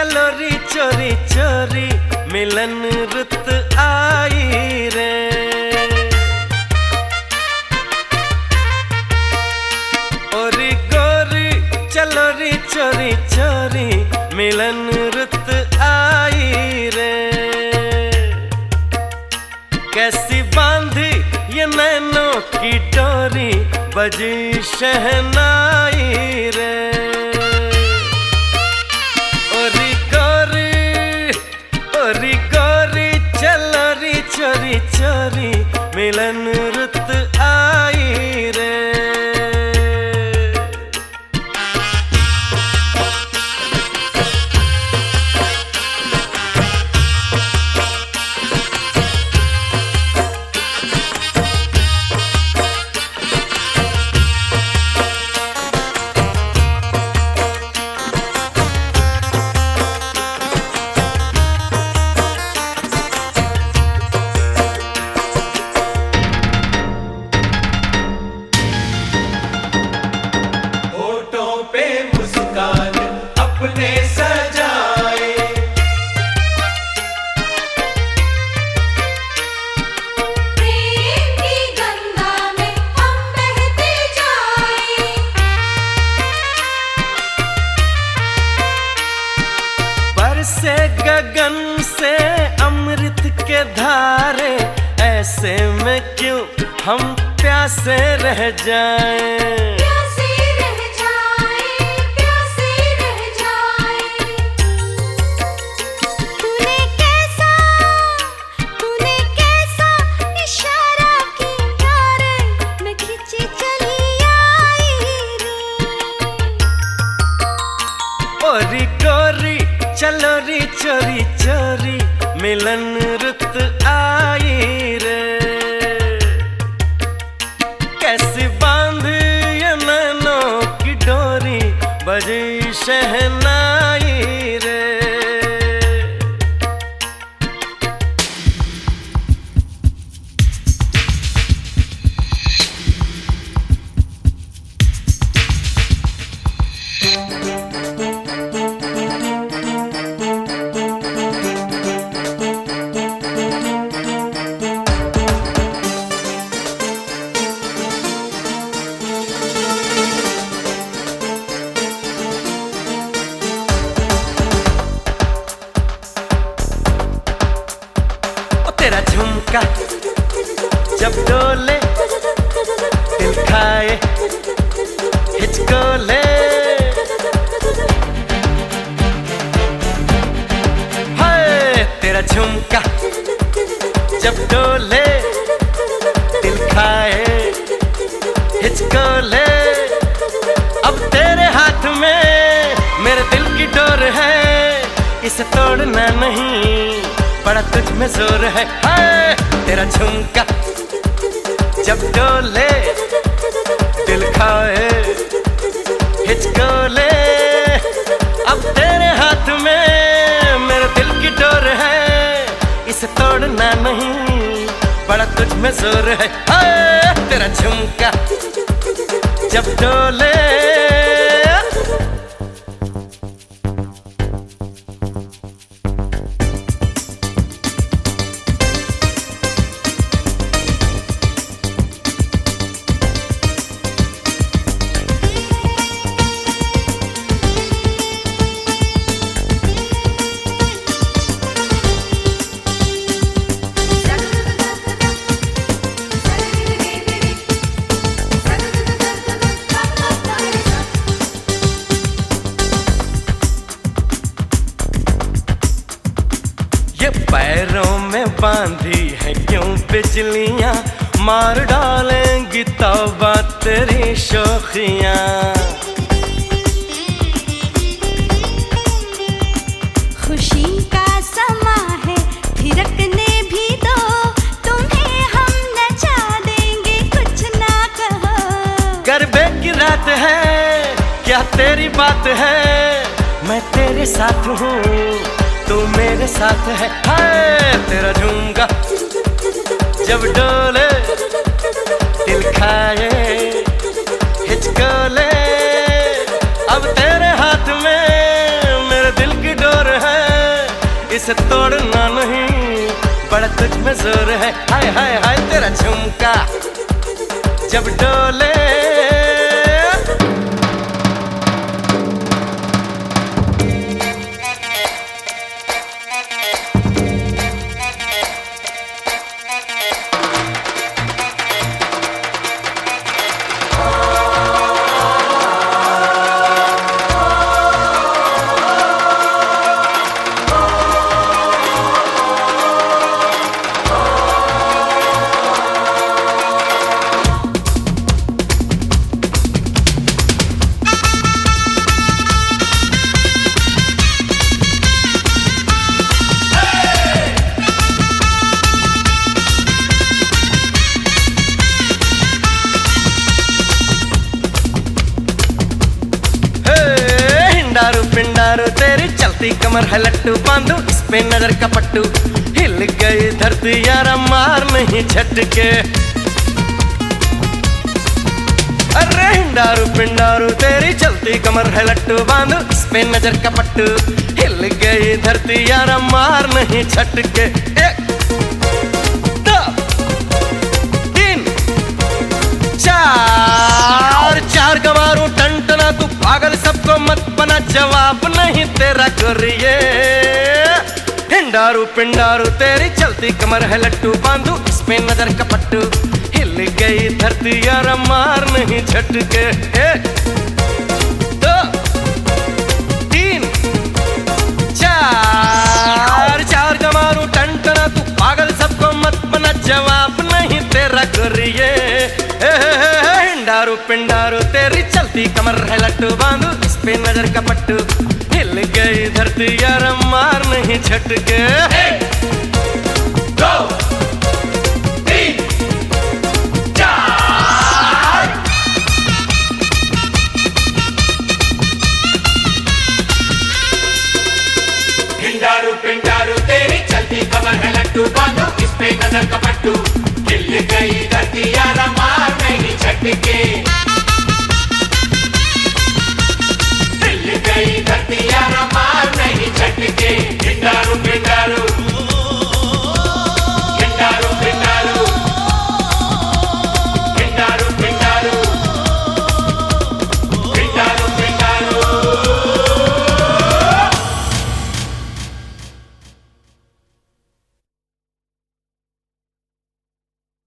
चलो री चोरी चोरी मिलन रुत आई रे। ओरी गोरी चलो री चोरी चोरी मिलन रुत आई रे। कैसी बांधी ये नैनों की डोरी बजी शहनाई रे। ओरी गोरी चलो री चोरी चोरी मिलन रुत आई रे। अपने सजाए प्रेम की गंगा में हम बहते जाए। बरसे गगन से अमृत के धारे ऐसे में क्यों हम प्यासे रह जाएं। ओरी गोरी चलो री चोरी चोरी मिलन रुत आई रे। कैसी बांधी ये नैनों की डोरी बजी शहनाई रे। तेरा झुमका जब डोले दिल खाए हिचकोले। हाय तेरा झुमका जब डोले दिल खाए हिचकोले। अब तेरे हाथ में मेरे दिल की डोर है, इसे तोड़ना नहीं बड़ा तुझ में जोर है। हाय तेरा झुमका जब डोले दिल खाए हिचकोले। अब तेरे हाथ में मेरे दिल की डोर है, इसे तोड़ना नहीं बड़ा तुझ में जोर है। हाय तेरा झुमका जब डोले। पैरों में बांधी है क्यों बिजलियां, मार डालेंगी तौबा तेरी शोखियां। खुशी का समा है थिरकने भी दो, तुम्हें हम नचा देंगे कुछ ना कहो। गरबे की रात है क्या तेरी बात है, मैं तेरे साथ हूँ तू मेरे साथ है। हाय तेरा झुमका जब डोले दिल खाए हिचकोले। अब तेरे हाथ में मेरे दिल की डोर है, इसे तोड़ना नहीं, बड़ा तुझ में जोर है। हाय हाय हाय तेरा झुमका जब डोले, हिंडारू पिंडारू तेरी चलती कमर है लट्टू, बांधू इस पे नजर का पट्टू, हिल गई धरती यारा मार नहीं झटके। अरे हिंडारू पिंडारू तेरी चलती कमर है लट्टू, बांधू इस पे नजर का पट्टू, हिल गई धरती यारा मार नहीं झटके। एक दो तीन चार, चार का मारू टंटना, तू पागल सबको मत बना, जवाब नहीं तेरा करिए। हिंडारू पिंडारू तेरी चलती कमर है लट्टू, बांधू इस पे नजर का पट्टू, हिल गई धरती यार मार नहीं झटके। एक दो तीन चार, चार का मारू टंटना, तू पागल सबको मत बना, जवाब नहीं तेरा करिए। हिंडारू पिंडारू तेरी चलती कमर है लट्टू, बांधू इस पे नजर का पट्टू, हिल गई धरती यार मार नहीं झटके। एक, दो, तीन, चार। हिंडारू पिंडारू तेरी चलती कमर है लट्टू, बांधो इस पे नजर का पट्टू, हिल गई धरती यारा मार नहीं झटके।